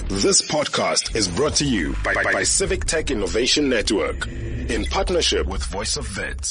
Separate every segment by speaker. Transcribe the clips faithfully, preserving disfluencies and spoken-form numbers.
Speaker 1: This podcast is brought to you by, by, by Civic Tech Innovation Network in partnership with Voice of Vets.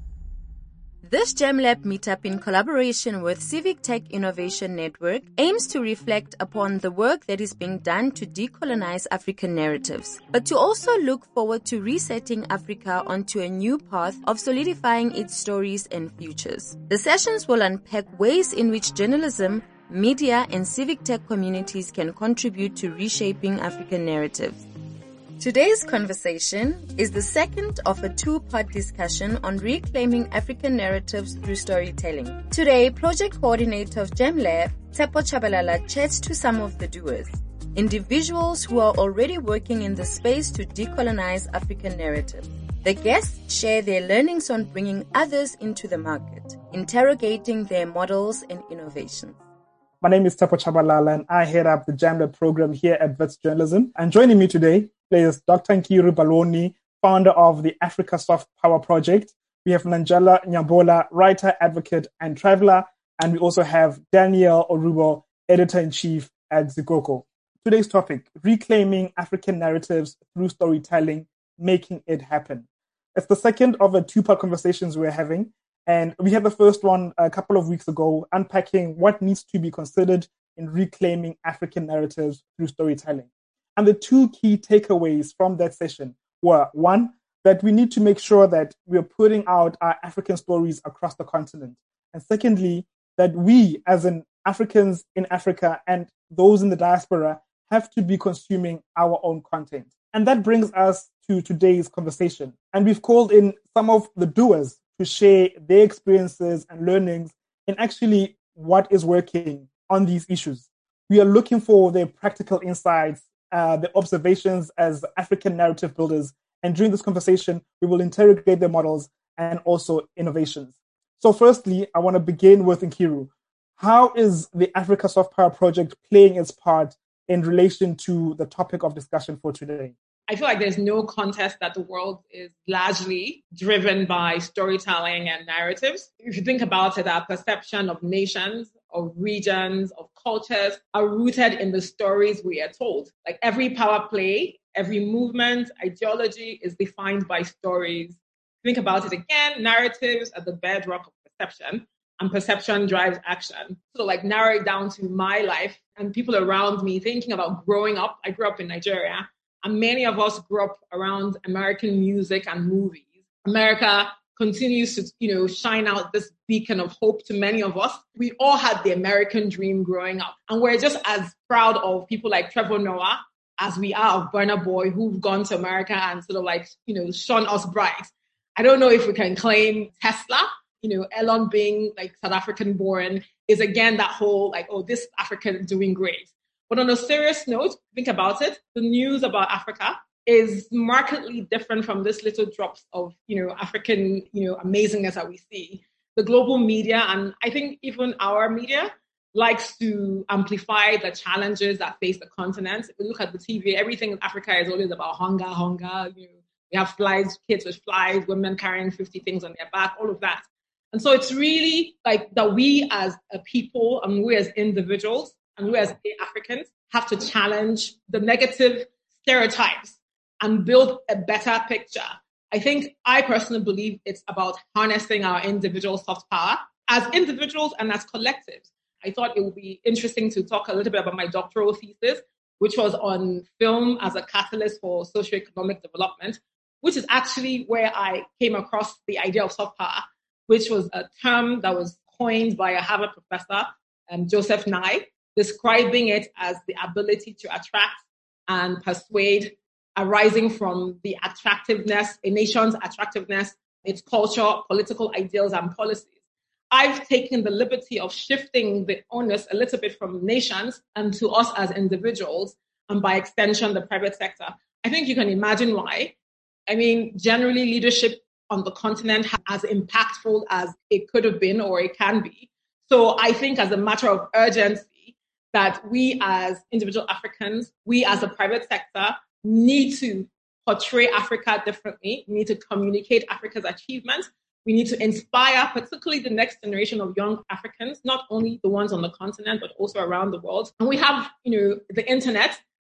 Speaker 2: This GemLab meetup in collaboration with Civic Tech Innovation Network aims to reflect upon the work that is being done to decolonize African narratives, but to also look forward to resetting Africa onto a new path of solidifying its stories and futures. The sessions will unpack ways in which journalism, media, and civic tech communities can contribute to reshaping African narratives. Today's conversation is the second of a two-part discussion on reclaiming African narratives through storytelling. Today, project coordinator of GemLab, Tshepo Tshabalala, chats to some of the doers, individuals who are already working in the space to decolonize African narratives. The guests share their learnings on bringing others into the market, interrogating their models and innovations.
Speaker 3: My name is Tshepo Tshabalala, and I head up the GemLab program here at Wits Journalism. And joining me today is Doctor Nkiru Baloni, founder of the Africa Soft Power Project. We have Nanjala Nyambola, writer, advocate, and traveler. And we also have Daniel Orubo, editor-in-chief at Zikoko. Today's topic, reclaiming African narratives through storytelling, making it happen. It's the second of the two-part conversations we're having. And we had the first one a couple of weeks ago, unpacking what needs to be considered in reclaiming African narratives through storytelling. And the two key takeaways from that session were, one, that we need to make sure that we are putting out our African stories across the continent. And secondly, that we, as in Africans in Africa and those in the diaspora, have to be consuming our own content. And that brings us to today's conversation. And we've called in some of the doers to share their experiences and learnings in actually what is working on these issues. We are looking for their practical insights, uh, their observations as African narrative builders. And during this conversation, we will interrogate their models and also innovations. So firstly, I want to begin with Nkiru. How is the Africa Soft Power Project playing its part in relation to the topic of discussion for today?
Speaker 4: I feel like there's no contest that the world is largely driven by storytelling and narratives. If you think about it, our perception of nations, of regions, of cultures are rooted in the stories we are told. Like every power play, every movement, ideology is defined by stories. Think about it again, narratives are the bedrock of perception, and perception drives action. So like narrow it down to my life and people around me, thinking about growing up. I grew up in Nigeria. And many of us grew up around American music and movies. America continues to, you know, shine out this beacon of hope to many of us. We all had the American dream growing up. And we're just as proud of people like Trevor Noah as we are of Burna Boy, who've gone to America and sort of like, you know, shone us bright. I don't know if we can claim Tesla, you know, Elon being like South African born is again that whole like, oh, this African doing great. But on a serious note, think about it. The news about Africa is markedly different from this little drops of, you know, African, you know, amazingness that we see. The global media, and I think even our media, likes to amplify the challenges that face the continent. If you look at the T V, everything in Africa is always about hunger, hunger. You know, we have flies, kids with flies, women carrying fifty things on their back, all of that. And so it's really like that we as a people and we as individuals and we as Africans have to challenge the negative stereotypes and build a better picture. I think I personally believe it's about harnessing our individual soft power as individuals and as collectives. I thought it would be interesting to talk a little bit about my doctoral thesis, which was on film as a catalyst for socioeconomic development, which is actually where I came across the idea of soft power, which was a term that was coined by a Harvard professor, um, Joseph Nye, describing it as the ability to attract and persuade arising from the attractiveness, a nation's attractiveness, its culture, political ideals, and policies. I've taken the liberty of shifting the onus a little bit from nations and to us as individuals, and by extension, the private sector. I think you can imagine why. I mean, generally, leadership on the continent is as impactful as it could have been or it can be. So I think as a matter of urgency, that we as individual Africans, we as a private sector need to portray Africa differently. We need to communicate Africa's achievements. We need to inspire particularly the next generation of young Africans, not only the ones on the continent, but also around the world. And we have, you know, the internet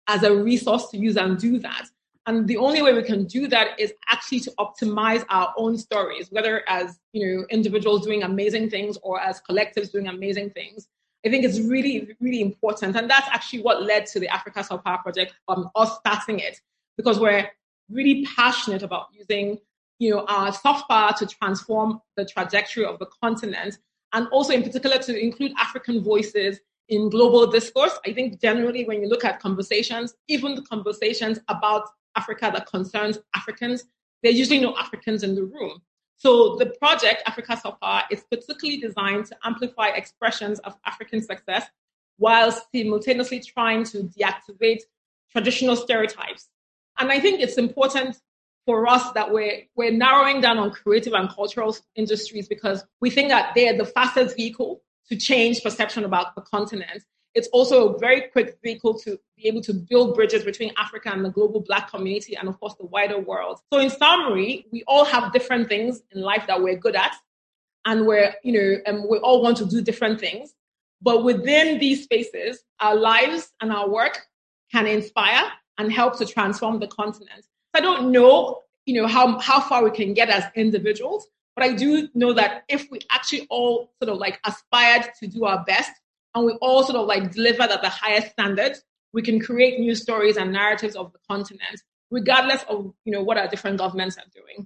Speaker 4: as a resource to use and do that. And the only way we can do that is actually to optimize our own stories, whether as, you know, individuals doing amazing things or as collectives doing amazing things. I think it's really, really important. And that's actually what led to the Africa Soft Power Project, um, us starting it, because we're really passionate about using, you know, our soft power to transform the trajectory of the continent, and also in particular to include African voices in global discourse. I think generally when you look at conversations, even the conversations about Africa that concerns Africans, there's usually no Africans in the room. So the project, Africa Soft Power, is particularly designed to amplify expressions of African success while simultaneously trying to deactivate traditional stereotypes. And I think it's important for us that we're, we're narrowing down on creative and cultural industries because we think that they're the fastest vehicle to change perception about the continent. It's also a very quick vehicle to be able to build bridges between Africa and the global Black community and, of course, the wider world. So in summary, we all have different things in life that we're good at, and we're, you know, and we all want to do different things. But within these spaces, our lives and our work can inspire and help to transform the continent. I don't know, you know, how, how far we can get as individuals, but I do know that if we actually all sort of like aspired to do our best, and we all sort of like deliver at the highest standard, we can create new stories and narratives of the continent, regardless of, you know, what our different governments are doing.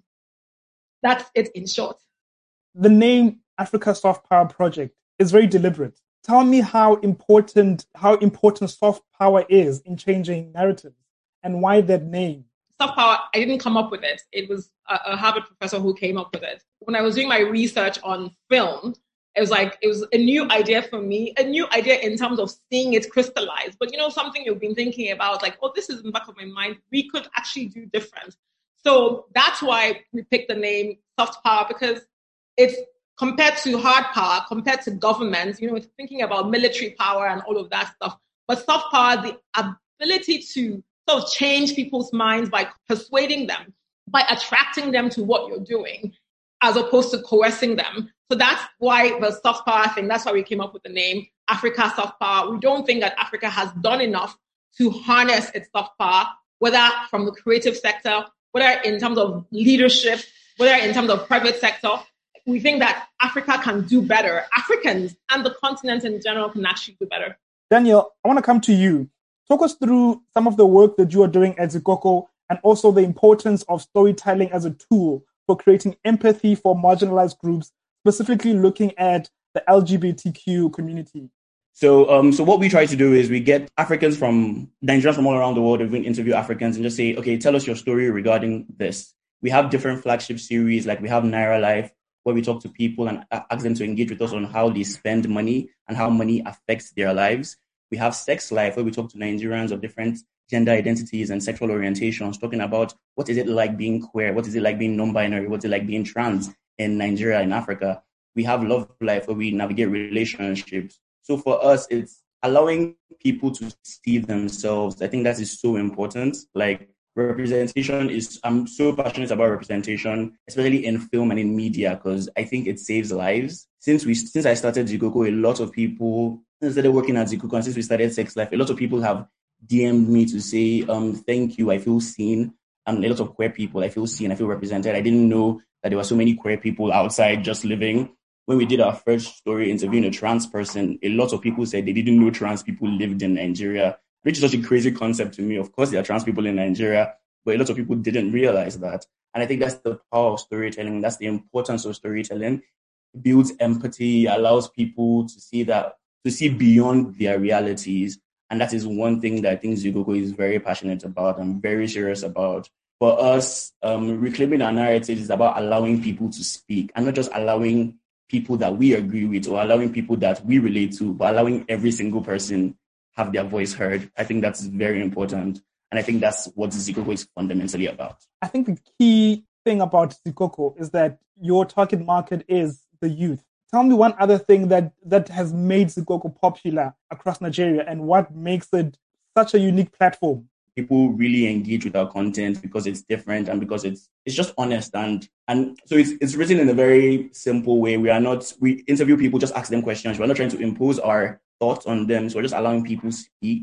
Speaker 4: That's it in short.
Speaker 3: The name Africa Soft Power Project is very deliberate. Tell me how important how important soft power is in changing narratives, and why that name.
Speaker 4: Soft power, I didn't come up with it. It was a, a Harvard professor who came up with it. When I was doing my research on film, it was like, it was a new idea for me, a new idea in terms of seeing it crystallize. But, you know, something you've been thinking about, like, oh, this is in the back of my mind. We could actually do different. So that's why we picked the name soft power, because it's compared to hard power, compared to government, you know, it's thinking about military power and all of that stuff. But soft power, the ability to sort of change people's minds by persuading them, by attracting them to what you're doing, as opposed to coercing them. So that's why the soft power thing, that's why we came up with the name Africa Soft Power. We don't think that Africa has done enough to harness its soft power, whether from the creative sector, whether in terms of leadership, whether in terms of private sector. We think that Africa can do better. Africans and the continent in general can actually do better.
Speaker 3: Daniel, I want to come to you. Talk us through some of the work that you are doing at Zikoko, and also the importance of storytelling as a tool for creating empathy for marginalized groups, specifically looking at the L G B T Q community.
Speaker 5: So um, so what we try to do is we get Africans from, Nigerians from all around the world, and we interview Africans and just say, okay, tell us your story regarding this. We have different flagship series, like we have Naira Life, where we talk to people and ask them to engage with us on how they spend money and how money affects their lives. We have Sex Life, where we talk to Nigerians of different gender identities and sexual orientations, talking about what is it like being queer, what is it like being non-binary, what is it like being trans in Nigeria, in Africa. We have Love Life, where we navigate relationships. So for us, it's allowing people to see themselves. I think that is so important. Like representation is, I'm so passionate about representation, especially in film and in media, because I think it saves lives. Since we, since I started Zikoko, a lot of people, since I started working at Zikoko, and since we started Sex Life, a lot of people have D M'd me to say, um, thank you, I feel seen. And a lot of queer people, I feel seen, I feel represented. I didn't know that there were so many queer people outside just living. When we did our first story interviewing a trans person, a lot of people said they didn't know trans people lived in Nigeria, which is such a crazy concept to me. Of course, there are trans people in Nigeria, but a lot of people didn't realize that. And I think that's the power of storytelling. That's the importance of storytelling. It builds empathy, allows people to see that, to see beyond their realities. And that is one thing that I think Zikoko is very passionate about and very serious about. For us, um, reclaiming our narrative is about allowing people to speak, and not just allowing people that we agree with or allowing people that we relate to, but allowing every single person have their voice heard. I think that's very important. And I think that's what Zikoko is fundamentally about.
Speaker 3: I think the key thing about Zikoko is that your target market is the youth. Tell me one other thing that, that has made Zikoko popular across Nigeria and what makes it such a unique platform.
Speaker 5: People really engage with our content because it's different and because it's it's just honest, and and so it's it's written in a very simple way. We are not we interview people, just ask them questions. We're not trying to impose our thoughts on them. So we're just allowing people to speak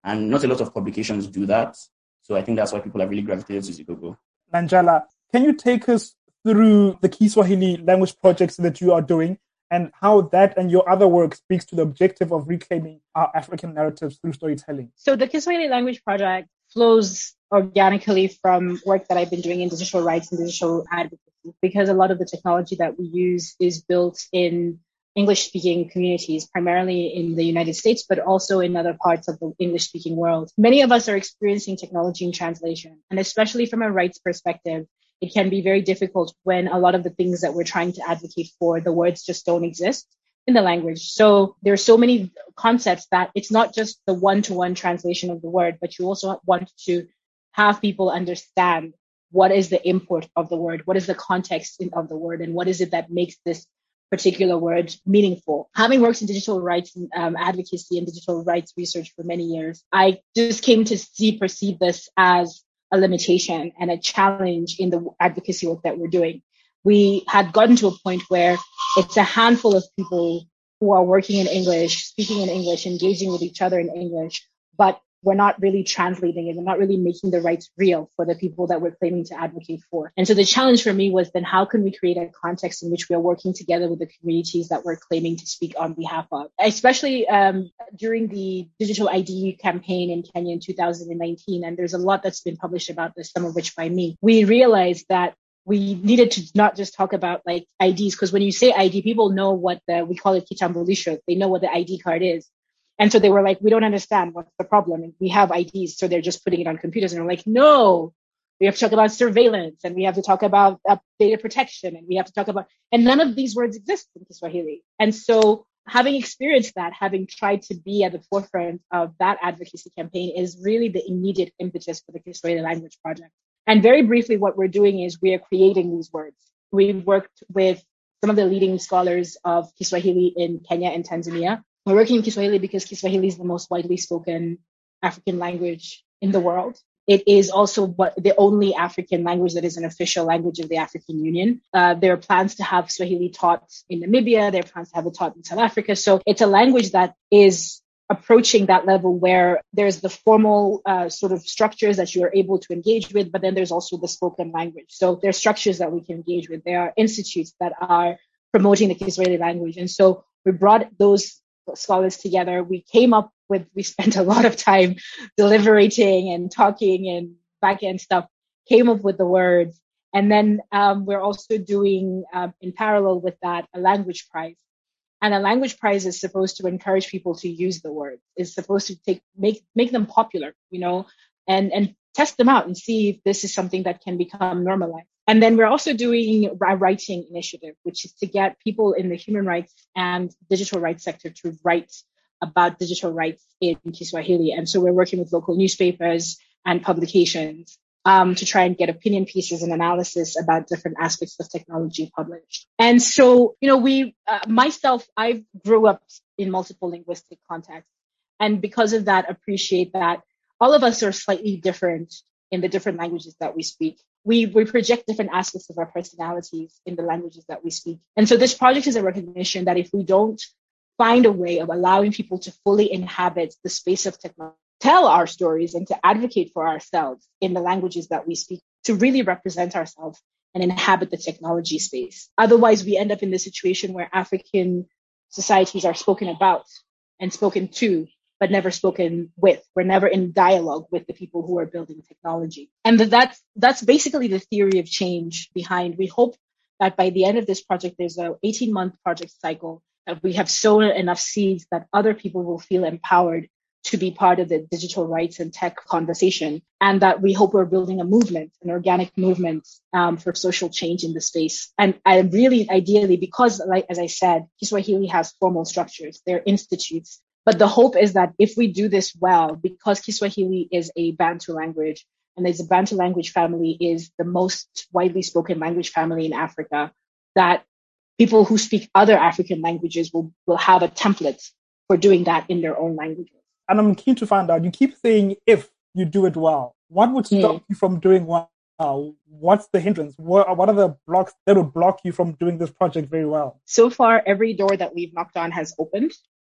Speaker 5: And not a lot of publications do that. So I think that's why people have really gravitated to Ziggogo.
Speaker 3: Nanjala, can you take us through the Kiswahili language projects that you are doing and how that and your other work speaks to the objective of reclaiming our African narratives through storytelling?
Speaker 6: So the Kiswahili language project flows organically from work that I've been doing in digital rights and digital advocacy, because a lot of the technology that we use is built in English-speaking communities, primarily in the United States, but also in other parts of the English-speaking world. Many of us are experiencing technology in translation, and especially from a rights perspective, it can be very difficult when a lot of the things that we're trying to advocate for, the words just don't exist in the language. So there are so many concepts that it's not just the one-to-one translation of the word, but you also want to have people understand what is the import of the word, what is the context of the word, and what is it that makes this particular word meaningful. Having worked in digital rights and um, advocacy and digital rights research for many years, I just came to see, perceive this as a limitation and a challenge in the advocacy work that we're doing. We had gotten to a point where it's a handful of people who are working in English, speaking in English, engaging with each other in English, but we're not really translating it. We're not really making the rights real for the people that we're claiming to advocate for. And so the challenge for me was then how can we create a context in which we are working together with the communities that we're claiming to speak on behalf of, especially um, during the digital I D campaign in Kenya in two thousand nineteen. And there's a lot that's been published about this, some of which by me. We realized that we needed to not just talk about like I Ds, because when you say I D, people know what the, we call it kitambulisho. They know what the I D card is. And so they were like, we don't understand what's the problem. And we have I Ds, so they're just putting it on computers. And we're like, no, we have to talk about surveillance, and we have to talk about uh, data protection, and we have to talk about, and none of these words exist in Kiswahili. And so having experienced that, having tried to be at the forefront of that advocacy campaign is really the immediate impetus for the Kiswahili language project. And very briefly, what we're doing is we are creating these words. We've worked with some of the leading scholars of Kiswahili in Kenya and Tanzania. We're working in Kiswahili because Kiswahili is the most widely spoken African language in the world. It is also what, the only African language that is an official language of the African Union. Uh, there are plans to have Swahili taught in Namibia. There are plans to have it taught in South Africa. So it's a language that is approaching that level where there's the formal uh, sort of structures that you are able to engage with, but then there's also the spoken language. So there are structures that we can engage with. There are institutes that are promoting the Kiswahili language. And so we brought those scholars together. We came up with, we spent a lot of time deliberating and talking and back end stuff, came up with the words. And then um, we're also doing, um, in parallel with that, a language prize. And a language prize is supposed to encourage people to use the words. It's supposed to take make make them popular, you know, and and test them out and see if this is something that can become normalized. And then we're also doing a writing initiative, which is to get people in the human rights and digital rights sector to write about digital rights in Kiswahili. And so we're working with local newspapers and publications um, to try and get opinion pieces and analysis about different aspects of technology published. And so, you know, we, uh, myself, I grew up in multiple linguistic contexts. And because of that, appreciate that all of us are slightly different in the different languages that we speak. We, we project different aspects of our personalities in the languages that we speak. And so this project is a recognition that if we don't find a way of allowing people to fully inhabit the space of technology, tell our stories and to advocate for ourselves in the languages that we speak, to really represent ourselves and inhabit the technology space. Otherwise, we end up in this situation where African societies are spoken about and spoken to, but never spoken with. We're never in dialogue with the people who are building technology. And that's, that's basically the theory of change behind. We hope that by the end of this project, there's a eighteen month project cycle, that we have sown enough seeds that other people will feel empowered to be part of the digital rights and tech conversation. And that we hope we're building a movement, an organic movement um, for social change in the space. And I really, ideally, because like, as I said, Kiswahili has formal structures, they're institutes. But the hope is that if we do this well, because Kiswahili is a Bantu language, and as a Bantu language family is the most widely spoken language family in Africa, that people who speak other African languages will, will have a template for doing that in their own languages.
Speaker 3: And I'm keen to find out, you keep saying if you do it well. What would stop mm. you from doing well? What's the hindrance? What, what are the blocks that would block you from doing this project very well?
Speaker 6: So far, every door that we've knocked on has opened.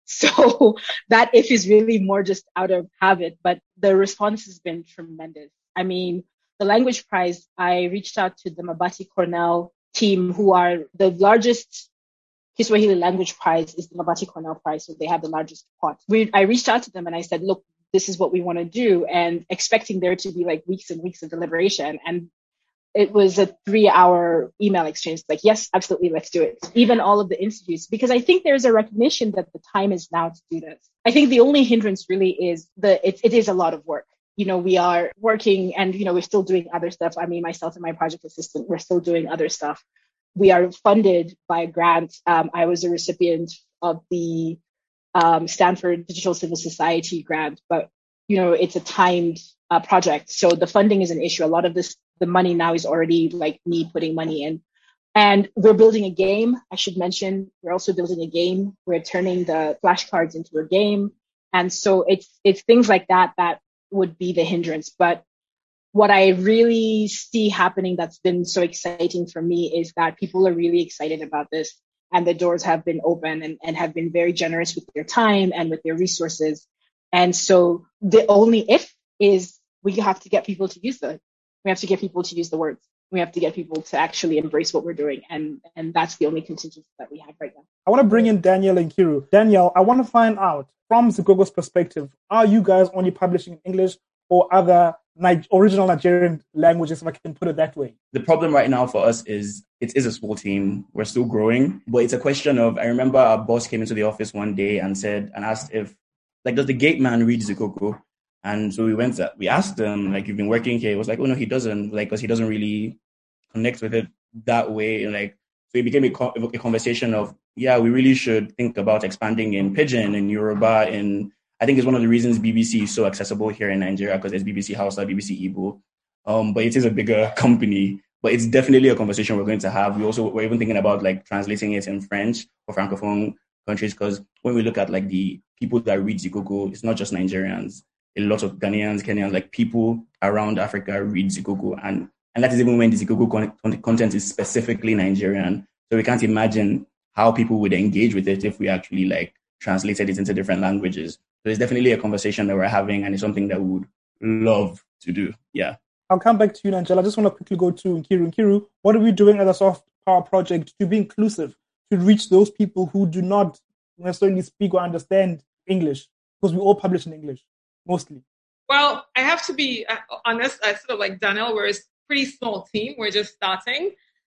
Speaker 6: So that if is really more just out of habit, but the response has been tremendous. I mean, the language prize, I reached out to the Mabati Cornell team, who are the largest Kiswahili language prize is the Mabati Cornell prize. So they have the largest pot. We, I reached out to them and I said, look, this is what we want to do, and expecting there to be like weeks and weeks of deliberation. And it was a three hour email exchange. Like, yes, absolutely. Let's do it. Even all of the interviews, because I think there's a recognition that the time is now to do this. I think the only hindrance really is the, it, it is a lot of work. You know, we are working and, you know, we're still doing other stuff. I mean, myself and my project assistant, we're still doing other stuff. We are funded by a grant. Um, I was a recipient of the um, Stanford Digital Civil Society grant, but, you know, it's a timed uh, project. So the funding is an issue. A lot of this, the money now is already like me putting money in. And we're building a game. I should mention, we're also building a game. We're turning the flashcards into a game. And so it's, it's things like that that would be the hindrance. But what I really see happening that's been so exciting for me is that people are really excited about this, and the doors have been open and, and have been very generous with their time and with their resources. And so the only if is we have to get people to use the, we have to get people to use the words. We have to get people to actually embrace what we're doing. And, and that's the only contingency that we have right now.
Speaker 3: I want to bring in Daniel and Kiru. Daniel, I want to find out from Zigugu's perspective, are you guys only publishing in English or other Ni- original Nigerian languages, if I can put it that way?
Speaker 5: The problem right now for us is it is a small team. We're still growing, but it's a question of, I remember our boss came into the office one day and said, and asked if, like, does the gate man read Zigugu? And so we went, to, we asked him, like, you've been working here. He was like, oh no, he doesn't, like, because he doesn't really connect with it that way. And like, so it became a, co- a conversation of, yeah, we really should think about expanding in Pidgin, in Yoruba, in, I think it's one of the reasons B B C is so accessible here in Nigeria, because there's B B C Hausa, B B C Igbo. Um, but it is a bigger company. But it's definitely a conversation we're going to have. We also, we're even thinking about like translating it in French for Francophone countries, because when we look at like the people that read Zigugu, it's not just Nigerians. A lot of Ghanaians, Kenyans, like people around Africa read Zigugu. And, and that is even when the Zigugu con- content is specifically Nigerian. So we can't imagine how people would engage with it if we actually like translated it into different languages. So it's definitely a conversation that we're having, and it's something that we would love to do. Yeah.
Speaker 3: I'll come back to you, Angela. I just want to quickly go to Nkiru. Nkiru, what are we doing as a soft power project to be inclusive, to reach those people who do not necessarily speak or understand English? Because we all publish in English, mostly.
Speaker 4: Well, I have to be honest, I sort of like Daniel, we're a pretty small team. We're just starting.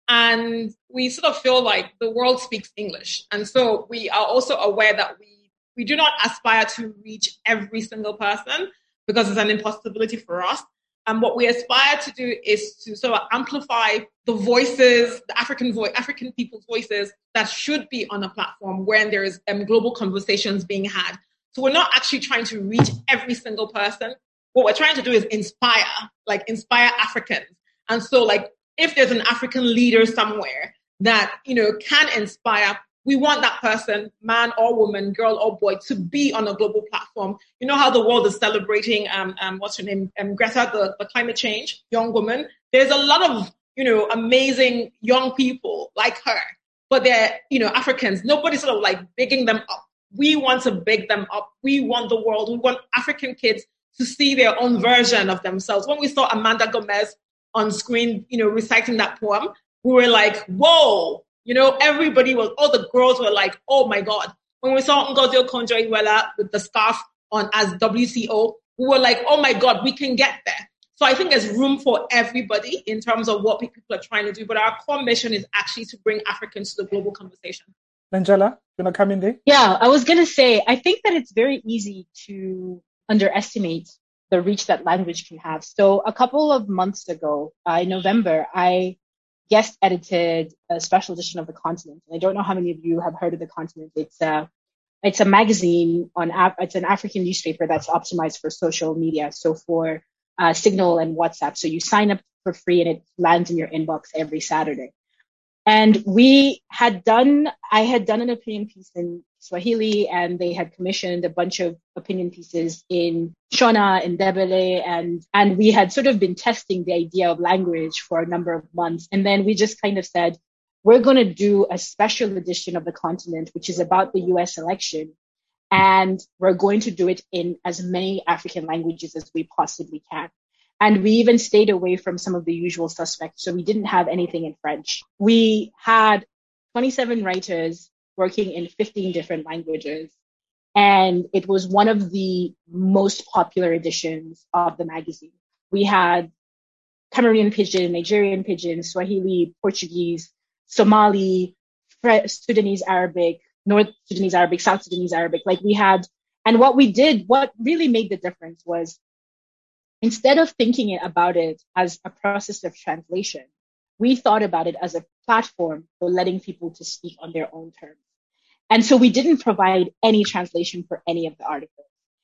Speaker 4: And we sort of feel like the world speaks English. And so we are also aware that we We do not aspire to reach every single person because it's an impossibility for us. And what we aspire to do is to sort of amplify the voices, the African voice, African people's voices that should be on a platform when there is um, global conversations being had. So we're not actually trying to reach every single person. What we're trying to do is inspire, like inspire Africans. And so like if there's an African leader somewhere that, you know, can inspire, we want that person, man or woman, girl or boy, to be on a global platform. You know how the world is celebrating, um, um, what's her name, um, Greta, the, the climate change, young woman. There's a lot of, you know, amazing young people like her, but they're, you know, Africans. Nobody's sort of like bigging them up. We want to big them up. We want the world. We want African kids to see their own version of themselves. When we saw Amanda Gomez on screen, you know, reciting that poem, we were like, whoa. You know, everybody was, all the girls were like, oh my God. When we saw Ngozi Okonjo-Iweala with the scarf on as W C O, we were like, oh my God, we can get there. So I think there's room for everybody in terms of what people are trying to do. But our core mission is actually to bring Africans to the global conversation.
Speaker 3: Angela, you want to come in there?
Speaker 6: Yeah, I was going to say, I think that it's very easy to underestimate the reach that language can have. So a couple of months ago, uh, in November, I guest edited a special edition of The Continent. And I don't know how many of you have heard of The Continent. It's a, it's a magazine on, it's an African newspaper that's optimized for social media. So for uh, Signal and WhatsApp. So you sign up for free and it lands in your inbox every Saturday. And we had done, I had done an opinion piece in Swahili, and they had commissioned a bunch of opinion pieces in Shona, in Ndebele, and, and we had sort of been testing the idea of language for a number of months. And then we just kind of said, we're going to do a special edition of The Continent, which is about the U S election. And we're going to do it in as many African languages as we possibly can. And we even stayed away from some of the usual suspects. So we didn't have anything in French. We had twenty-seven writers working in fifteen different languages. And it was one of the most popular editions of the magazine. We had Cameroonian Pidgin, Nigerian Pidgin, Swahili, Portuguese, Somali, Sudanese Arabic, North Sudanese Arabic, South Sudanese Arabic. Like we had, and what we did, what really made the difference was instead of thinking about it as a process of translation, we thought about it as a platform for letting people to speak on their own terms. And so we didn't provide any translation for any of the articles.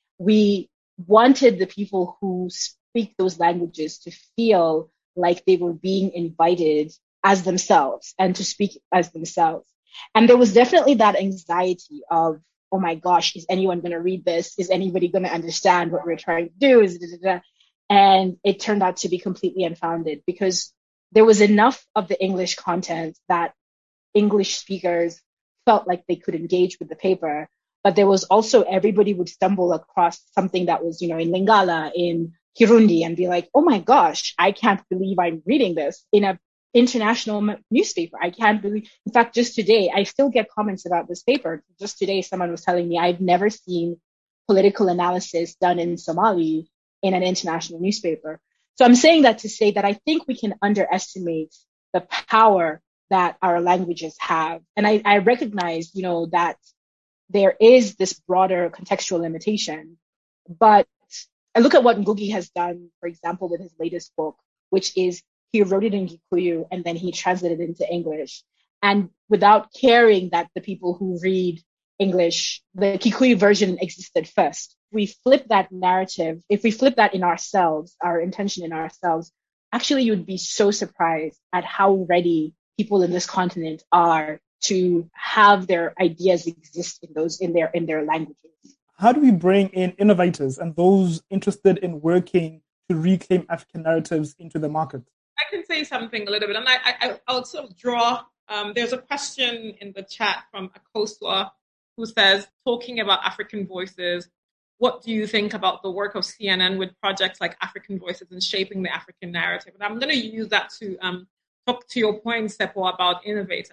Speaker 6: We wanted the people who speak those languages to feel like they were being invited as themselves and to speak as themselves. And there was definitely that anxiety of, oh my gosh, is anyone going to read this? Is anybody going to understand what we're trying to do? Is da, da, da. And it turned out to be completely unfounded because there was enough of the English content that English speakers felt like they could engage with the paper, but there was also everybody would stumble across something that was, you know, in Lingala, in Kirundi, and be like, oh my gosh, I can't believe I'm reading this in an international m- newspaper. I can't believe, in fact, just today, I still get comments about this paper. Just today, someone was telling me I've never seen political analysis done in Somali in an international newspaper. So I'm saying that to say that I think we can underestimate the power that our languages have. And I, I recognize, you know, that there is this broader contextual limitation, but I look at what Ngugi has done, for example, with his latest book, which is he wrote it in Gikuyu and then he translated it into English. And without caring that the people who read English, the Kikuyu version existed first. We flip that narrative. If we flip that in ourselves, our intention in ourselves, actually you'd be so surprised at how ready people in this continent are to have their ideas exist in those in their in their languages.
Speaker 3: How do we bring in innovators and those interested in working to reclaim African narratives into the market?
Speaker 4: I can say something a little bit, and I, I I'll sort of draw. Um, there's a question in the chat from Akosua who says, talking about African voices, what do you think about the work of C N N with projects like African Voices and shaping the African narrative? And I'm going to use that to um, talk to your point, Seppo, about innovators.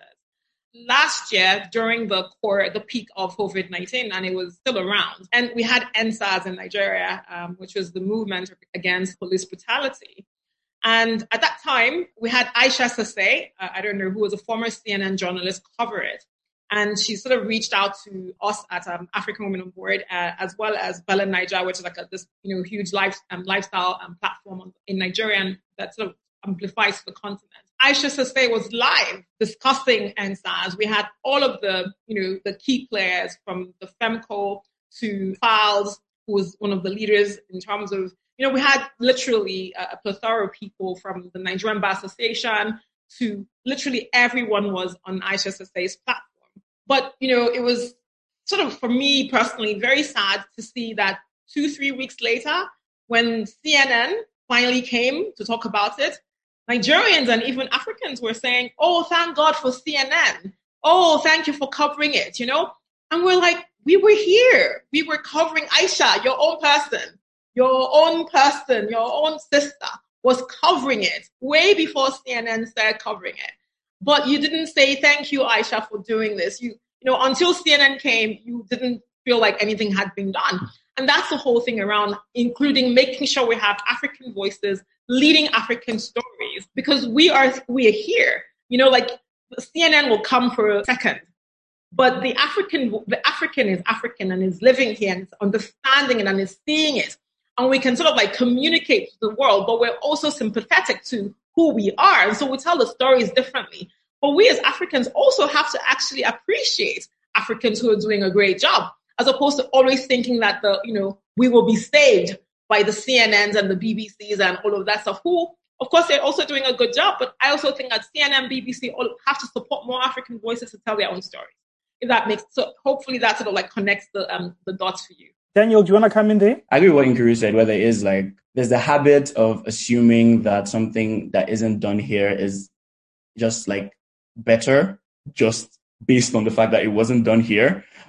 Speaker 4: Last year, during the core, the peak of COVID nineteen, and it was still around, and we had N S A S in Nigeria, um, which was the movement against police brutality. And at that time, we had Aisha Sase, uh, I don't know, who was a former C N N journalist, cover it. And she sort of reached out to us at um, African Women on Board, uh, as well as Bella Niger, which is like a, this you know huge life, um, lifestyle um, platform on, in Nigeria and that sort of amplifies the continent. Aisha Sase was live discussing N S A S. We had all of the you know the key players from the FEMCO to Files, who was one of the leaders in terms of, you know, we had literally a, a plethora of people from the Nigerian Bar Association to literally everyone was on Aisha Sase's platform. But, you know, it was sort of, for me personally, very sad to see that two, three weeks later, when C N N finally came to talk about it, Nigerians and even Africans were saying, oh, thank God for C N N. Oh, thank you for covering it, you know? And we're like, we were here. We were covering Aisha, your own person, your own person, your own sister was covering it way before C N N started covering it. But you didn't say, thank you, Aisha, for doing this. You, you know, until C N N came, you didn't feel like anything had been done. And that's the whole thing around including making sure we have African voices leading African stories, because we are, we are here. You know, like C N N will come for a second, but the African, the African is African and is living here and is understanding it and is seeing it. And we can sort of like communicate to the world, but we're also sympathetic to who we are. And so we tell the stories differently. But we as Africans also have to actually appreciate Africans who are doing a great job, as opposed to always thinking that the, you know, we will be saved by the C N Ns and the B B Cs and all of that stuff, who, of course, they're also doing a good job. But I also think that C N N, B B C all have to support more African voices to tell their own stories. If that makes, so hopefully that sort of like connects the um the dots for you.
Speaker 3: Daniel, do you want to come in there?
Speaker 5: I agree with what Nkiru said, where there is like, there's the habit of assuming that something that isn't done here is just like better, just based on the fact that it wasn't done here.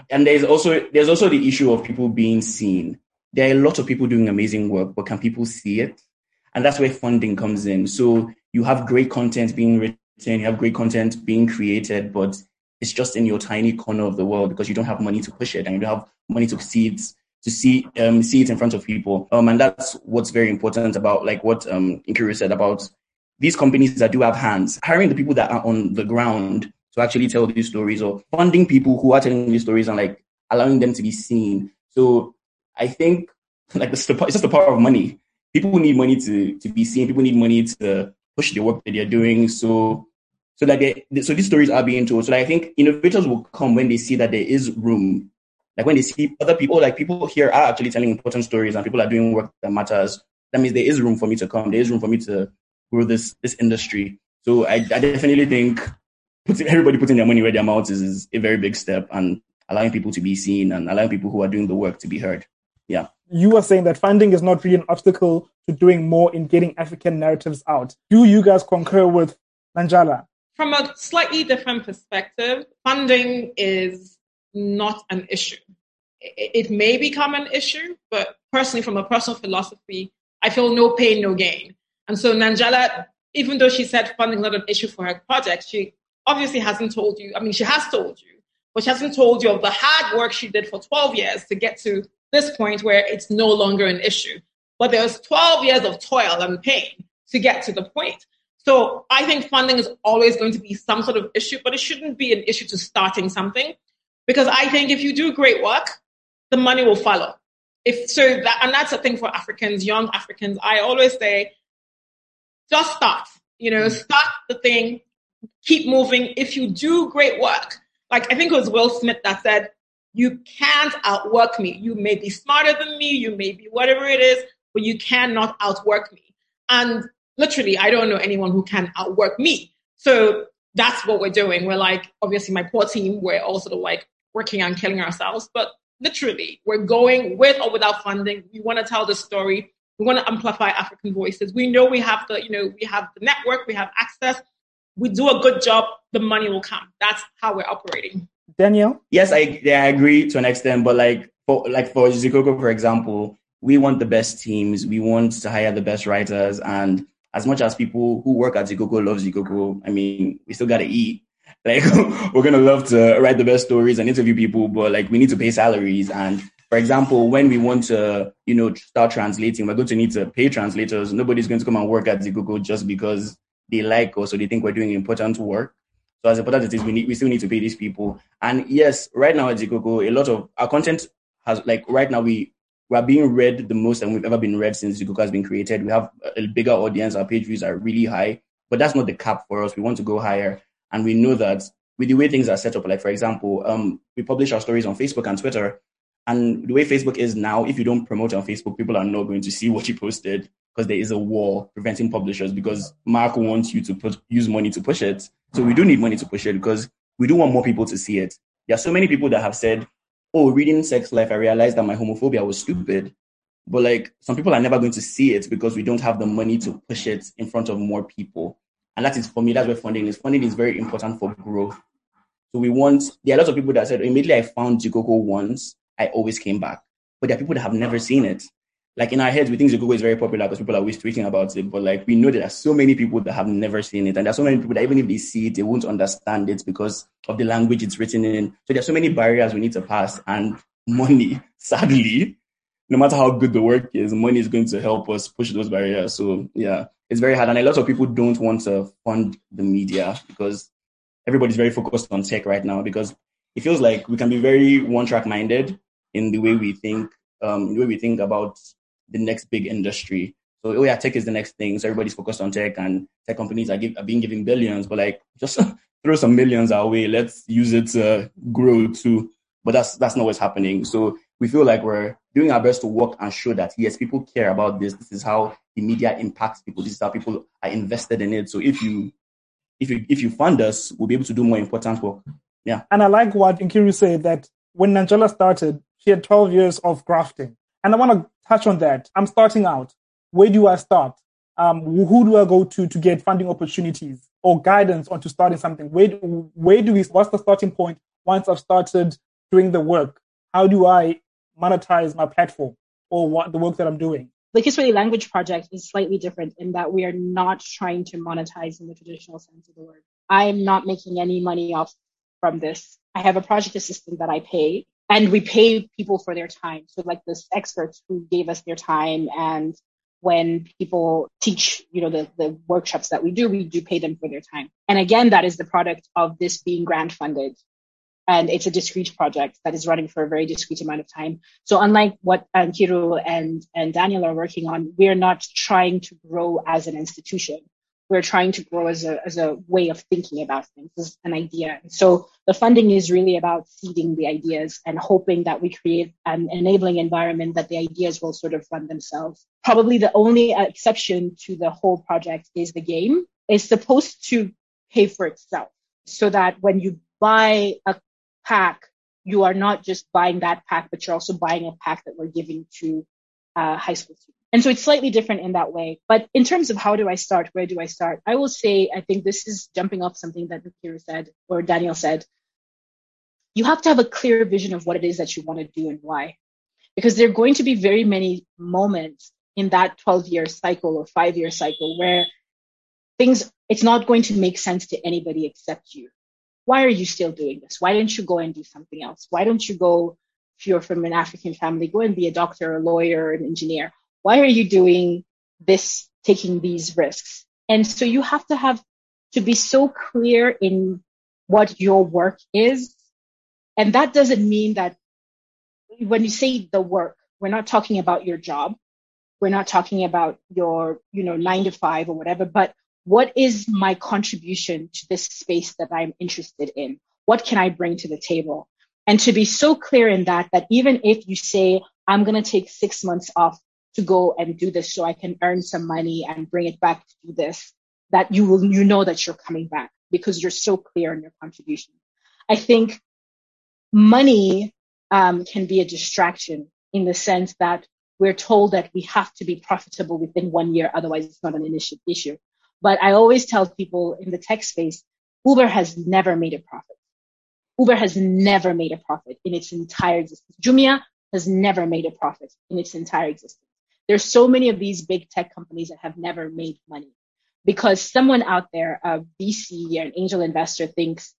Speaker 5: And there's also there's also the issue of people being seen. There are a lot of people doing amazing work, but can people see it? And that's where funding comes in. So you have great content being written, you have great content being created, but it's just in your tiny corner of the world because you don't have money to push it and you don't have money to see it, to see um, see it in front of people. Um, and that's what's very important about like what um, Nkiru said about these companies that do have hands, hiring the people that are on the ground to actually tell these stories, or funding people who are telling these stories and like allowing them to be seen. So I think like it's, the, it's just the power of money. People need money to, to be seen. People need money to push the work that they're doing. So so that they, so these stories are being told. So like, I think innovators will come when they see that there is room. Like when they see other people, like people here are actually telling important stories and people are doing work that matters. That means there is room for me to come. There is room for me to grow this this industry. So I, I definitely think putting, everybody putting their money where their mouth is is a very big step, and allowing people to be seen and allowing people who are doing the work to be heard. Yeah.
Speaker 3: You were saying that funding is not really an obstacle to doing more in getting African narratives out. Do you guys concur with Nanjala?
Speaker 4: From a slightly different perspective, funding is not an issue. It, it may become an issue, but personally, from a personal philosophy, I feel no pain, no gain. And so Nanjala, even though she said funding is not an issue for her project, she obviously hasn't told you, I mean, she has told you, but she hasn't told you of the hard work she did for twelve years to get to this point where it's no longer an issue. But there's twelve years of toil and pain to get to the point. So I think funding is always going to be some sort of issue, but it shouldn't be an issue to starting something. Because I think if you do great work, the money will follow. If so, that, and that's a thing for Africans, young Africans. I always say, just start. You know, start the thing, keep moving. If you do great work, like I think it was Will Smith that said, you can't outwork me. You may be smarter than me, you may be whatever it is, but you cannot outwork me. And literally, I don't know anyone who can outwork me. So that's what we're doing. We're like, obviously my poor team, we're all sort of like working on killing ourselves, but literally we're going with or without funding. We want to tell the story. We want to amplify African voices. We know we have the, you know, we have the network, we have access. We do a good job, the money will come. That's how we're operating.
Speaker 3: Daniel?
Speaker 5: Yes, I yeah, I agree to an extent, but like for like for Zikoko, for example, we want the best teams. We want to hire the best writers, and as much as people who work at Zikoko love Zikoko, I mean, we still gotta eat. Like we're gonna love to write the best stories and interview people, but like we need to pay salaries. And for example, when we want to, you know, start translating, we're going to need to pay translators. Nobody's going to come and work at Zikoko just because they like us or they think we're doing important work. So as important as it is, we need, we still need to pay these people. And yes, right now at Zikoko, a lot of our content has, like right now, we, we are being read the most and we've ever been read since Zikoko has been created. We have a bigger audience. Our page views are really high, but that's not the cap for us. We want to go higher. And we know that with the way things are set up, like for example, um, we publish our stories on Facebook and Twitter. And the way Facebook is now, if you don't promote on Facebook, people are not going to see what you posted because there is a war preventing publishers because Mark wants you to put, use money to push it. So we do need money to push it because we do want more people to see it. There are so many people that have said, oh, reading Sex Life, I realized that my homophobia was stupid. But like some people are never going to see it because we don't have the money to push it in front of more people. And that is, for me, that's where funding is. Funding is very important for growth. So we want, there are lots of people that said, immediately I found Zikoko once, I always came back. But there are people that have never seen it. Like in our heads, we think Zikoko is very popular because people are always tweeting about it. But like we know that there are so many people that have never seen it. And there are so many people that even if they see it, they won't understand it because of the language it's written in. So there are so many barriers we need to pass. And money, sadly, no matter how good the work is, money is going to help us push those barriers. So yeah, it's very hard. And a lot of people don't want to fund the media because everybody's very focused on tech right now because it feels like we can be very one-track minded in the way we think, um, the way we think about the next big industry. So, oh yeah, tech is the next thing. So everybody's focused on tech and tech companies are, give, are being given billions, but like just throw some millions our way. Let's use it to grow too. But that's, that's not what's happening. So we feel like we're doing our best to work and show that, yes, people care about this. This is how the media impacts people. This is how people are invested in it. So if you, if you, if you fund us, we'll be able to do more important work. Yeah.
Speaker 3: And I like what Nkiru said that when Nanjala started, she had twelve years of grafting. And I want to touch on that. I'm starting out. Where do I start? Um, who do I go to to get funding opportunities or guidance onto starting something? Where do, where do we, what's the starting point once I've started doing the work? How do I monetize my platform or what the work that I'm doing?
Speaker 6: The Kiswahili Language Project is slightly different in that we are not trying to monetize in the traditional sense of the word. I am not making any money off from this. I have a project assistant that I pay, and we pay people for their time. So like this experts who gave us their time, and when people teach, you know, the, the workshops that we do, we do pay them for their time. And again, that is the product of this being grant funded. And it's a discrete project that is running for a very discrete amount of time. So unlike what um, Kiru and, and Daniel are working on, we're not trying to grow as an institution. We're trying to grow as a, as a way of thinking about things, as an idea. So the funding is really about seeding the ideas and hoping that we create an enabling environment that the ideas will sort of fund themselves. Probably the only exception to the whole project is the game. It's supposed to pay for itself so that when you buy a pack, you are not just buying that pack, but you're also buying a pack that we're giving to uh, high school students. And so it's slightly different in that way. But in terms of how do I start, where do I start? I will say, I think this is jumping off something that Nakiru said or Daniel said. You have to have a clear vision of what it is that you want to do and why. Because there are going to be very many moments in that twelve-year cycle or five-year cycle where things, it's not going to make sense to anybody except you. Why are you still doing this? Why don't you go and do something else? Why don't you go, if you're from an African family, go and be a doctor, a lawyer, an engineer? Why are you doing this, taking these risks? And so you have to have to be so clear in what your work is. And that doesn't mean that when you say the work, we're not talking about your job. We're not talking about your, you know, nine to five or whatever, but what is my contribution to this space that I'm interested in? What can I bring to the table? And to be so clear in that, that even if you say, I'm going to take six months off to go and do this so I can earn some money and bring it back to do this, that you will, you know that you're coming back because you're so clear in your contribution. I think money um, can be a distraction in the sense that we're told that we have to be profitable within one year. Otherwise, it's not an issue. But I always tell people in the tech space, Uber has never made a profit. Uber has never made a profit in its entire existence. Jumia has never made a profit in its entire existence. There's so many of these big tech companies that have never made money because someone out there, a V C, an angel investor, thinks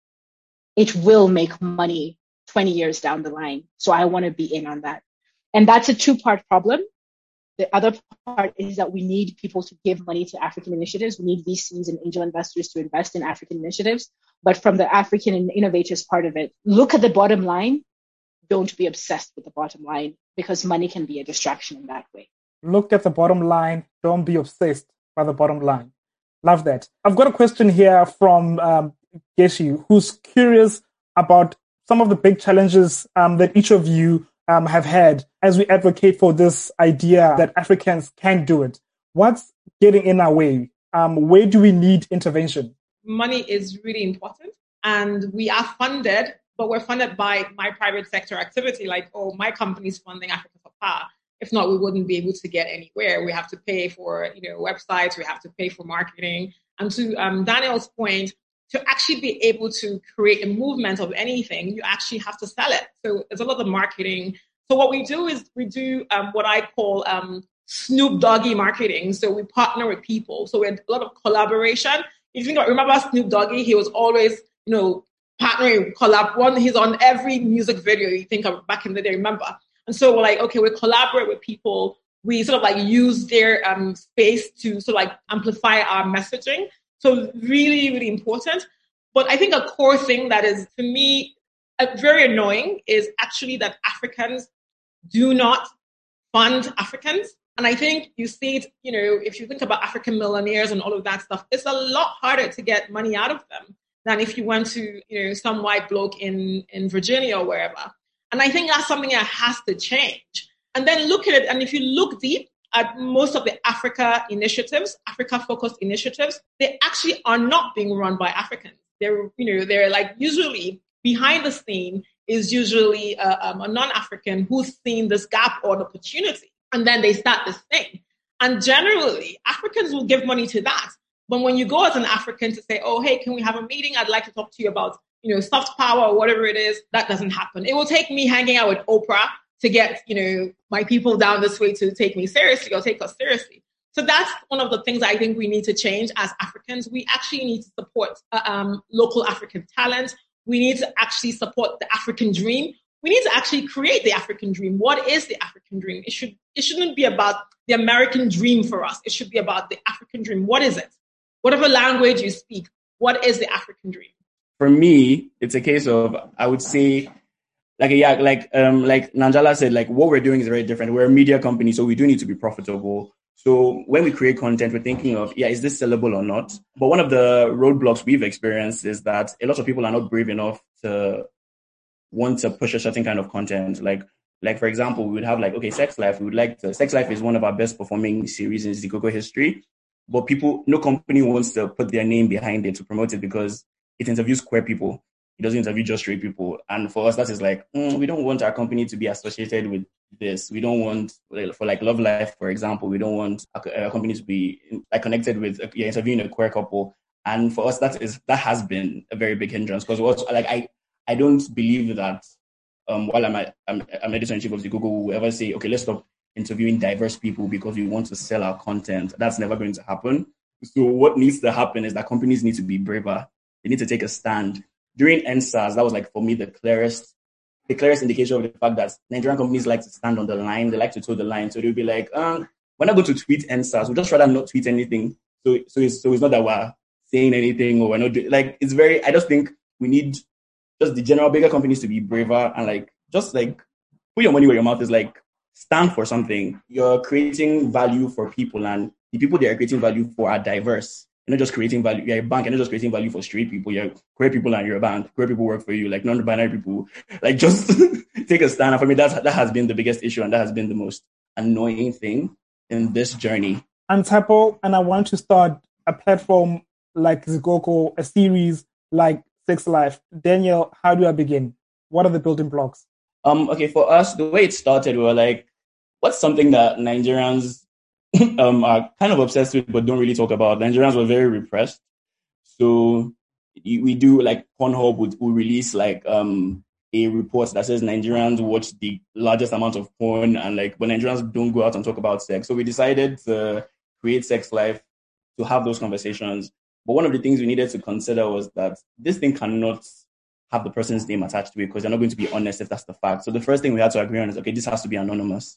Speaker 6: it will make money twenty years down the line. So I want to be in on that. And that's a two-part problem. The other part is that we need people to give money to African initiatives. We need V Cs and angel investors to invest in African initiatives. But from the African innovators part of it, look at the bottom line. Don't be obsessed with the bottom line because money can be a distraction in that way.
Speaker 3: Look at the bottom line. Don't be obsessed by the bottom line. Love that. I've got a question here from um, Geshu, who's curious about some of the big challenges um, that each of you Um, have had as we advocate for this idea that Africans can do it. What's getting in our way? Um, where do we need intervention?
Speaker 4: Money is really important, and we are funded, but we're funded by my private sector activity, like, oh, my company's funding Africa for Power. If not, we wouldn't be able to get anywhere. We have to pay for, you know, websites, we have to pay for marketing. And to um, Daniel's point, to actually be able to create a movement of anything, you actually have to sell it. So there's a lot of marketing. So what we do is we do um, what I call um, Snoop Doggy marketing. So we partner with people. So we had a lot of collaboration. If you remember Snoop Doggy, he was always, you know, partnering, collab. One, he's on every music video you think of back in the day, remember? And so we're like, okay, we collaborate with people. We sort of like use their um, space to sort of like amplify our messaging. So really, really important. But I think a core thing that is, to me, uh, very annoying is actually that Africans do not fund Africans. And I think you see it, you know, if you think about African millionaires and all of that stuff, it's a lot harder to get money out of them than if you went to, you know, some white bloke in, in Virginia or wherever. And I think that's something that has to change. And then look at it. And if you look deep, at most of the Africa initiatives, Africa-focused initiatives, they actually are not being run by Africans. They're, you know, they're like usually behind the scene is usually a, um, a non-African who's seen this gap or an opportunity, and then they start this thing. And generally, Africans will give money to that. But when you go as an African to say, oh, hey, can we have a meeting? I'd like to talk to you about you know, soft power or whatever it is, that doesn't happen. It will take me hanging out with Oprah to get, you know, my people down this way to take me seriously or take us seriously. So that's one of the things I think we need to change as Africans. We actually need to support uh, um, local African talent. We need to actually support the African dream. We need to actually create the African dream. What is the African dream? It should, it shouldn't be about the American dream for us. It should be about the African dream. What is it? Whatever language you speak, what is the African dream?
Speaker 5: For me, it's a case of, I would say, like, yeah, like, um, like Nanjala said, like what we're doing is very different. We're a media company, so we do need to be profitable. So when we create content, we're thinking of, yeah, is this sellable or not? But one of the roadblocks we've experienced is that a lot of people are not brave enough to want to push a certain kind of content. Like, like for example, we would have like, okay, Sex Life. We would like to, Sex Life is one of our best performing series in Zikoko history. But people, no company wants to put their name behind it to promote it because it interviews queer people. It doesn't interview just straight people. And for us, that is like, mm, we don't want our company to be associated with this. We don't want, for like Love Life, for example, we don't want our company to be like connected with, yeah, interviewing a queer couple. And for us, that is that has been a very big hindrance because like I, I don't believe that um, while I'm, a, I'm, I'm editor-in-chief of the Google, we'll ever say, okay, let's stop interviewing diverse people because we want to sell our content. That's never going to happen. So what needs to happen is that companies need to be braver. They need to take a stand. During N S A S, that was like for me the clearest, the clearest indication of the fact that Nigerian companies like to stand on the line. They like to toe the line. So they'll be like, um, when I go to tweet N S A S, we'll just rather not tweet anything. So so it's so it's not that we're saying anything or we're not doing, like it's very. I just think we need just the general bigger companies to be braver and like just like put your money where your mouth is. Like stand for something. You're creating value for people, and the people they are creating value for are diverse. You're not just creating value. You're a bank. You're not just creating value for straight people. You're queer people and you're a bank. Queer people work for you, like non-binary people. Like just take a stand. And for me, that's, that has been the biggest issue and that has been the most annoying thing in this journey.
Speaker 3: I'm Tapo, and I want to start a platform like Zikoko, a series like Sex Life. Daniel, how do I begin? What are the building blocks?
Speaker 5: Um. Okay, for us, the way it started, we were like, what's something that Nigerians um, are kind of obsessed with but don't really talk about? Nigerians were very repressed. So we do like Pornhub would, would release like um a report that says Nigerians watch the largest amount of porn and like, but Nigerians don't go out and talk about sex. So we decided to create Sex Life to have those conversations. But one of the things we needed to consider was that this thing cannot have the person's name attached to it because they're not going to be honest if that's the fact. So the first thing we had to agree on is, okay, this has to be anonymous.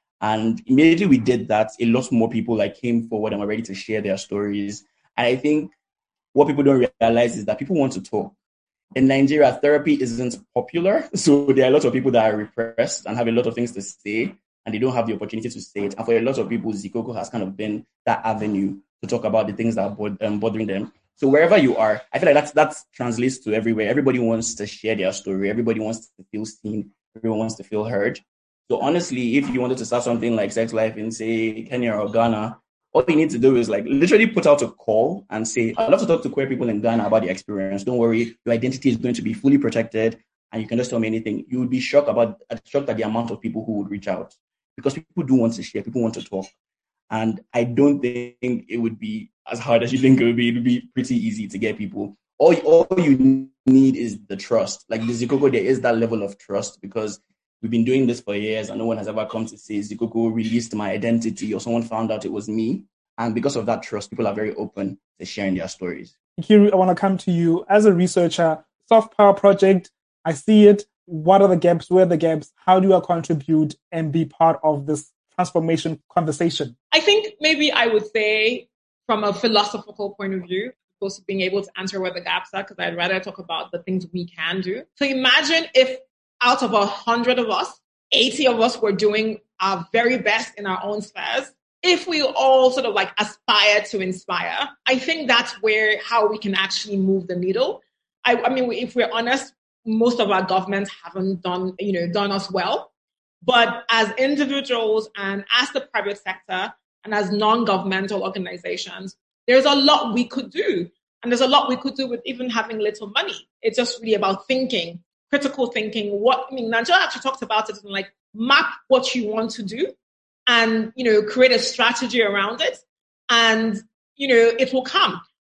Speaker 5: And immediately we did that, a lot more people like came forward and were ready to share their stories. And I think what people don't realize is that people want to talk. In Nigeria, therapy isn't popular. So there are a lot of people that are repressed and have a lot of things to say, and they don't have the opportunity to say it. And for a lot of people, Zikoko has kind of been that avenue to talk about the things that are um, bothering them. So wherever you are, I feel like that that translates to everywhere. Everybody wants to share their story. Everybody wants to feel seen. Everyone wants to feel heard. So honestly, if you wanted to start something like Sex Life in, say, Kenya or Ghana, all you need to do is like literally put out a call and say, I'd love to talk to queer people in Ghana about the experience. Don't worry, your identity is going to be fully protected and you can just tell me anything. You would be shocked about shocked at the amount of people who would reach out because people do want to share, people want to talk. And I don't think it would be as hard as you think it would be. It would be pretty easy to get people. All, all you need is the trust. Like the Zikoko, there is that level of trust because we've been doing this for years and no one has ever come to say Zikoko released my identity or someone found out it was me. And because of that trust, people are very open to sharing their stories.
Speaker 3: Nkiru, I want to come to you. As a researcher, Soft Power Project, I see it. What are the gaps? Where are the gaps? How do I contribute and be part of this transformation conversation?
Speaker 4: I think maybe I would say from a philosophical point of view, opposed to being able to answer where the gaps are, because I'd rather talk about the things we can do. So imagine if out of a hundred of us, eighty of us were doing our very best in our own spheres. If we all sort of like aspire to inspire, I think that's where how we can actually move the needle. I, I mean, if we're honest, most of our governments haven't done, you know, done us well. But as individuals and as the private sector and as non-governmental organizations, there's a lot we could do. And there's a lot we could do with even having little money. It's just really about thinking. Critical thinking. What I mean, Nanjala actually talked about it and like map what you want to do, and you know, create a strategy around it, and you know, it will come.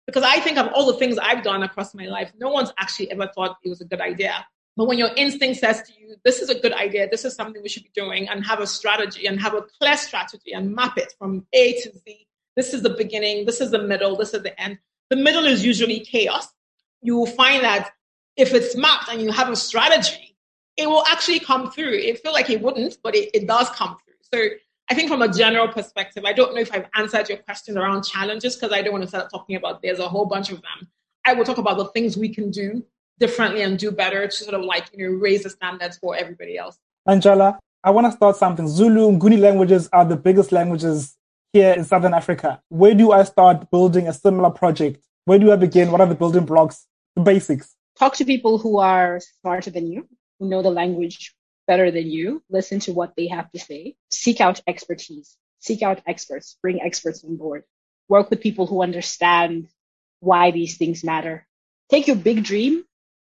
Speaker 4: Because I think of all the things I've done across my life, no one's actually ever thought it was a good idea. But when your instinct says to you, this is a good idea, this is something we should be doing, and have a strategy and have a clear strategy and map it from A to Z. This is the beginning, this is the middle, this is the end. The middle is usually chaos. You will find that if it's mapped and you have a strategy, it will actually come through. It feels like it wouldn't, but it, it does come through. So I think from a general perspective, I don't know if I've answered your question around challenges, because I don't want to start talking about there's a whole bunch of them. I will talk about the things we can do differently and do better to sort of like, you know, raise the standards for everybody else.
Speaker 3: Nanjala, I want to start something. Zulu, Nguni languages are the biggest languages here in Southern Africa. Where do I start building a similar project? Where do I begin? What are the building blocks, the basics?
Speaker 6: Talk to people who are smarter than you, who know the language better than you. Listen to what they have to say. Seek out expertise. Seek out experts. Bring experts on board. Work with people who understand why these things matter. Take your big dream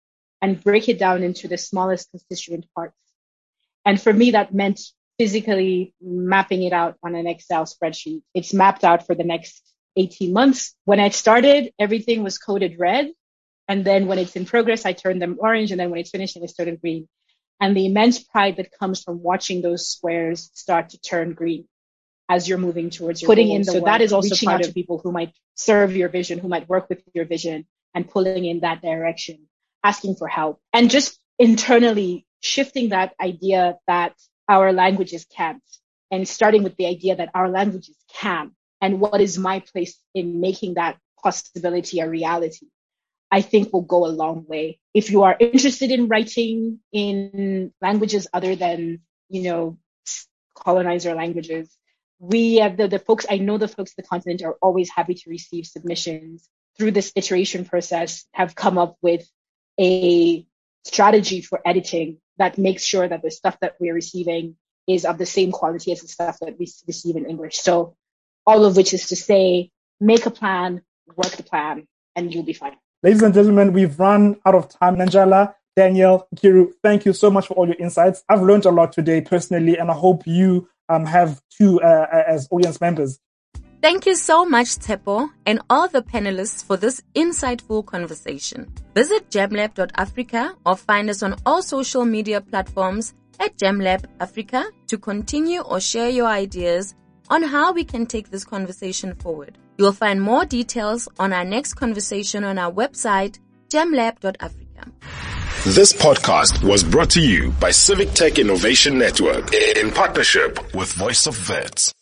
Speaker 6: and break it down into the smallest constituent parts. And for me, that meant physically mapping it out on an Excel spreadsheet. It's mapped out for the next eighteen months. When I started, everything was coded red. And then when it's in progress, I turn them orange. And then when it's finishing, it's turned green. And the immense pride that comes from watching those squares start to turn green as you're moving towards your putting goal. in the so work, that is also reaching part out of to people who might serve your vision, who might work with your vision, and pulling in that direction, asking for help, and just internally shifting that idea that our languages can't, and starting with the idea that our languages can, and what is my place in making that possibility a reality, I think will go a long way. If you are interested in writing in languages other than, you know, colonizer languages, we have the, the folks, I know the folks at the continent are always happy to receive submissions. Through this iteration process, have come up with a strategy for editing that makes sure that the stuff that we're receiving is of the same quality as the stuff that we receive in English. So all of which is to say, make a plan, work the plan, and you'll be fine.
Speaker 3: Ladies and gentlemen, we've run out of time. Nanjala, Daniel, Nkiru, thank you so much for all your insights. I've learned a lot today personally, and I hope you um, have too uh, as audience members.
Speaker 2: Thank you so much, Tepo, and all the panelists for this insightful conversation. Visit gemlab dot africa or find us on all social media platforms at GemLab Africa to continue or share your ideas on how we can take this conversation forward. You'll find more details on our next conversation on our website, gemlab dot africa.
Speaker 1: This podcast was brought to you by Civic Tech Innovation Network in partnership with Voice of Vets.